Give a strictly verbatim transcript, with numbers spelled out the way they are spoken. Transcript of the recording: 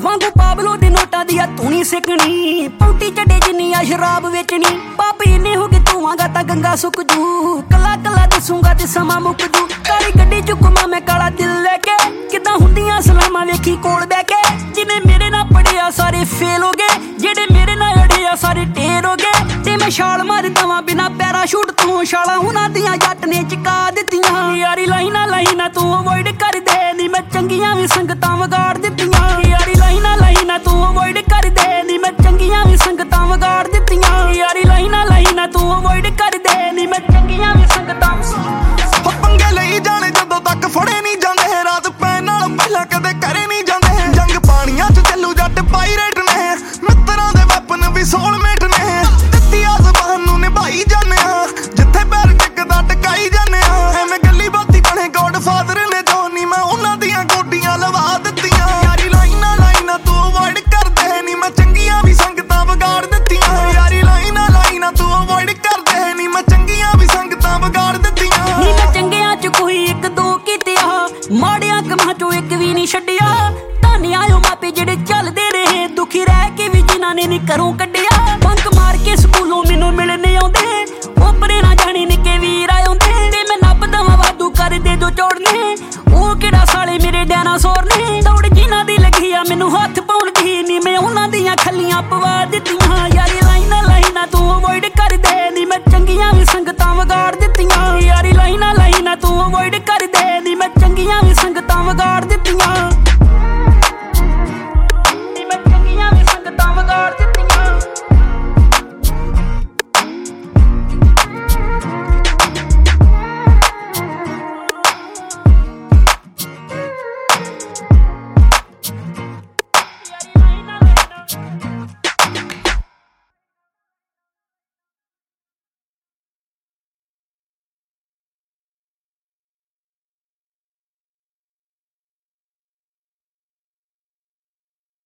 ਵਾਂਗੂ ਪਾਬਲੋ ਦੇ ਨੋਟਾਂ ਦੀ ਆ ਤੂੰ ਨੀ ਸਿੱਕਣੀ। ਪੌਟੀ ਚੱਡੇ ਜਿੰਨੀ ਆ ਸ਼ਰਾਬ ਵੇਚਣੀ। ਪਾਪੀ ਇੰਨੇ ਹੋ ਗਏ ਧੂਆਂਗਾ ਤਾਂ ਗੰਗਾ ਸੁੱਕ ਜੂ। ਕੱਲਾ ਕੱਲਾ ਦਿਸੂੰਗਾ ਤੇ ਸਮਾਂ ਮੁੱਕ ਜੂ। ਕਾਲੀ ਗੱਡੀ ਚ ਘੁੰਮਾਂ ਮੈਂ ਕਾਲਾ ਦਿਲ ਲੈ ਕੇ। ਕਿੱਦਾਂ ਹੁੰਦੀਆਂ ਸਲਾਮਾਂ ਵੇਖੀ ਕੋਲ ਬਹਿ ਕੇ। ਜਿਹਨੇ ਮੇਰੇ ਨਾਲ ਪੜਿਆ ਸਾਰੇ ਫੇਲ ਹੋ ਗਏ। ਜਿਹੜੇ ਮੇਰੇ ਨਾਲ ਅੜਿਆ ਸਾਰੇ ਢੇਰ ਹੋ ਗਏ। ਤੇ ਮੈਂ ਛਾਲ ਮਾਰ ਦਵਾਂ ਬਿਨਾ ਪੈਰਾਸ਼ੂਟ ਤੋਂ। ਛਾਲਾਂ ਉਹਨਾਂ ਦੀਆਂ ਜੱਟ ਨੇ ਚਕਾ ਦਿੱਤੀਆਂ। ਯਾਰੀ ਲਾਈਨਾਂ ਲਾਈਨਾਂ ਤੂੰ ਅਵੋਇਡ ਕਰ ਦੇ ਨੀ। ਮੈਂ ਚੰਗੀਆਂ ਵੀ ਸੰਗਤਾਂ ਵਿਗਾੜ ਦਿੱਤੀਆਂ। ਯਾਰੀ ਲਾਈਨਾਂ ਲਾਈਨਾਂ ਤੂੰ ਅਵੋਇਡ ਕਰ ਦੇ ਨੀ। ਮੈਂ ਚੰਗੀਆਂ ਵੀ ਸੰਗਤਾਂ ਵਿਗਾੜ ਦਿੱਤੀਆਂ। ਯਾਰੀ ਲਾਈਨਾਂ ਲਾਈਨਾਂ ਤੂੰ ਅਵੋਇਡ ਕਰ ਦੇ ਨੀ। ਮੈਂ ਚੰਗੀਆਂ ਵੀ ਸੰਗਤਾਂ ਪੰਗੇ ਲਈ ਜਾਣੇ ਜਦੋਂ ਤੱਕ ਫੜੇ ਨਹੀਂ ਜਾਂਦੇ। ਰਾਤ ਪੈਣ ਨਾਲ ਪਹਿਲਾਂ ਕਦੇ ਕਰੇ ਨਹੀਂ ਜਾਂਦੇ। ਜੰਗ ਪਾਣੀਆਂ ਚ ਚੱਲੂ ਜੱਟ ਪਾਇਰੇਟ ਨੇ। ਮਿੱਤਰਾਂ ਦੇ ਵੈਪਨ ਵੀ ਸੋਲਮੇਟ ਨੇ। ਦਿੱਤੀ ਆ ਜ਼ਬਾਨ ਨੂੰ ਨਿਭਾਈ ਜਾਂਦੇ ਆ। ਜਿੱਥੇ ਪੈਰ ਟਿਕਦਾ ਟਕਾਈ ਜਾਂਦੇ ਆ। ਐਵੇਂ ਗੱਲੀ ਬਾਤੀ ਬਣੇ ਗੋਡ ਫਾਦਰ ਨੇ ਜੋ ਨੀ। ਮੈਂ ਉਹਨਾਂ ਦੀਆਂ ਗੋਡੀਆਂ ਲਵਾ ਦਿੱਤੀਆਂ। ਯਾਰੀ ਲਾਈਨਾਂ ਲਾਈਨਾਂ ਤੂੰ ਅਵੋਇਡ ਕਰਦੇ ਨੀ। ਮੈਂ ਚੰਗੀਆਂ ਵੀ ਸੰਗਤਾਂ ਵਿਗਾੜ ਦਿੱਤੀਆਂ। ਯਾਰੀ ਲਾਈਨਾਂ ਲਾਈਨਾਂ ਤੂੰ ਅਵੋਇਡ ਕਰਦੇ ਨੀ। ਮੈਂ ਚੰਗੀਆਂ ਵੀ ਸੰਗਤਾਂ ਵਿਗਾੜ ਦਿੱਤੀਆਂ। ਨੀ ਮੈਂ ਚੰਗਿਆਂ ਚ ਕੋਈ ਇੱਕ ਦੋ ਕੀਤਿਆ। ਮਾੜਿਆਂ ਕੰਮਾਂ ਚੋਂ ਇੱਕ ਵੀ ਨਹੀਂ ਛੱਡਿਆ। ਧੰਨ ਆਇਓ ਮਾਪੇ ਜਿਹੜੇ ਚੱਲਦੇ ਰਹੇ। ਦੁਖੀ ਰਹਿ ਕੇ ਵੀ ਜਿਨ੍ਹਾਂ ਨੇ ਨੀ ਘਰੋਂ ਕੱਢਿਆ। ਬੰਕ ਮਾਰ ਕੇ ਸਕੂਲੋਂ ਮੈਨੂੰ ਮਿਲਣੇ ਆਉਂਦੇ। ਉਪਰੇ ਨਾ ਜਾਣੇ ਨਿੱਕੇ ਵੀਰ ਆਉਂਦੇ। ਤੇ ਮੈਂ ਨੱਪ ਦਵਾਂ ਵਾਧੂ ਕਰ ਦੇ ਦੋ ਚੋੜਨੇ। ਉਹ ਕਿਹੜਾ ਸਾਲੇ ਮੇਰੇ ਡਾਇਨਾਸੌਰ ਨੇ। ਦੌੜ ਜਿਨ੍ਹਾਂ ਦੀ ਲੱਗੀ ਆ ਮੈਨੂੰ ਹੱਥ ਪਾਉਣ ਦੀ ਨੀ। ਮੈਂ ਉਹਨਾਂ ਦੀਆਂ ਖੱਲੀਆਂ ਪਵਾ ਦਿੱਤੀਆਂ।